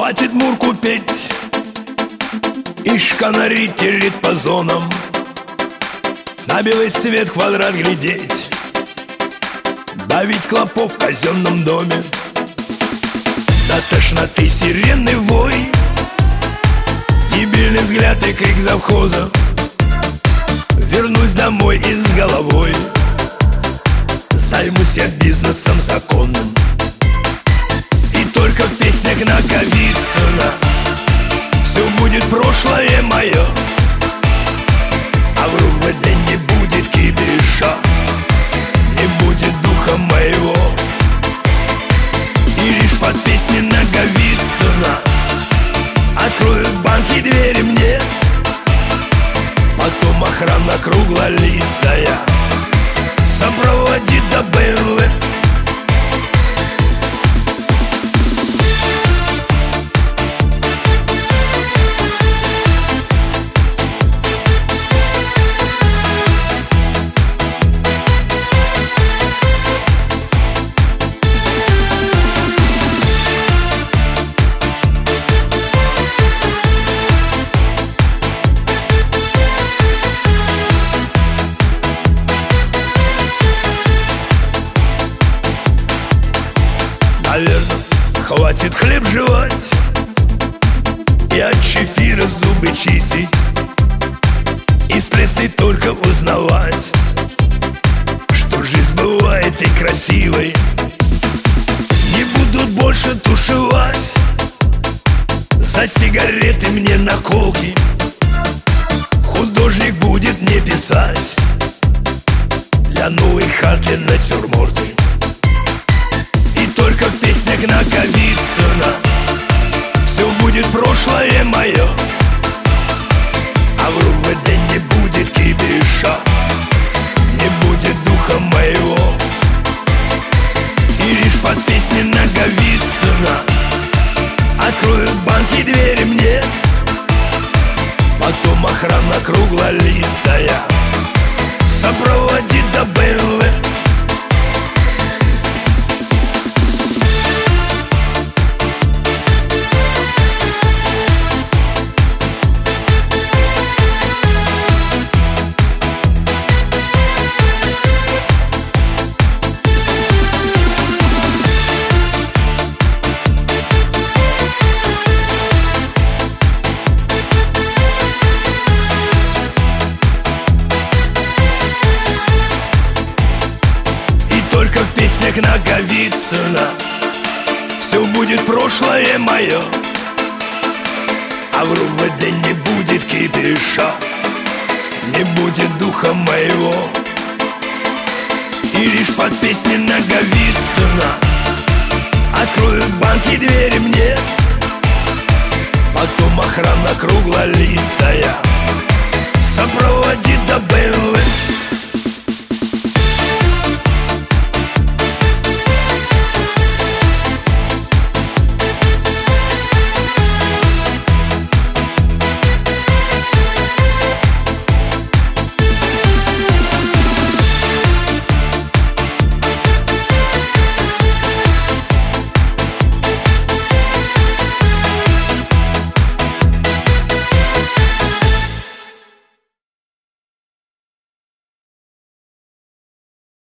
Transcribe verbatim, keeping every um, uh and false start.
Хватит мурку петь и шканари тереть по зонам, на белый свет квадрат глядеть, давить клопов в казенном доме. До тошноты сиренный вой, дебильный взгляд и крик завхоза. Вернусь домой и с головой займусь я бизнесом законным. И только в песнях Наговицына все будет прошлое мое, а в РУВД не будет кипиша, не будет духа моего. И лишь под песни Наговицына откроют банки двери мне, потом охрана круглолицая сопроводит до БМВ. Наверное, хватит хлеб жевать и от чефира зубы чистить, из прессы только узнавать, что жизнь бывает и красивой. Не будут больше тушевать за сигареты мне наколки, художник будет мне писать для новой хаты натюрморты. Только в песнях Наговицына все будет прошлое мое, а в РУВД не будет кипиша, не будет духа моего. И лишь под песни Наговицына откроют банки двери мне, потом охрана круглолицая сопроводит до БМВ. Только в песнях Наговицына все будет прошлое мое, а в РУВД не будет кипиша, не будет духа моего. И лишь под песни Наговицына откроют банки двери мне, потом охрана круглолицая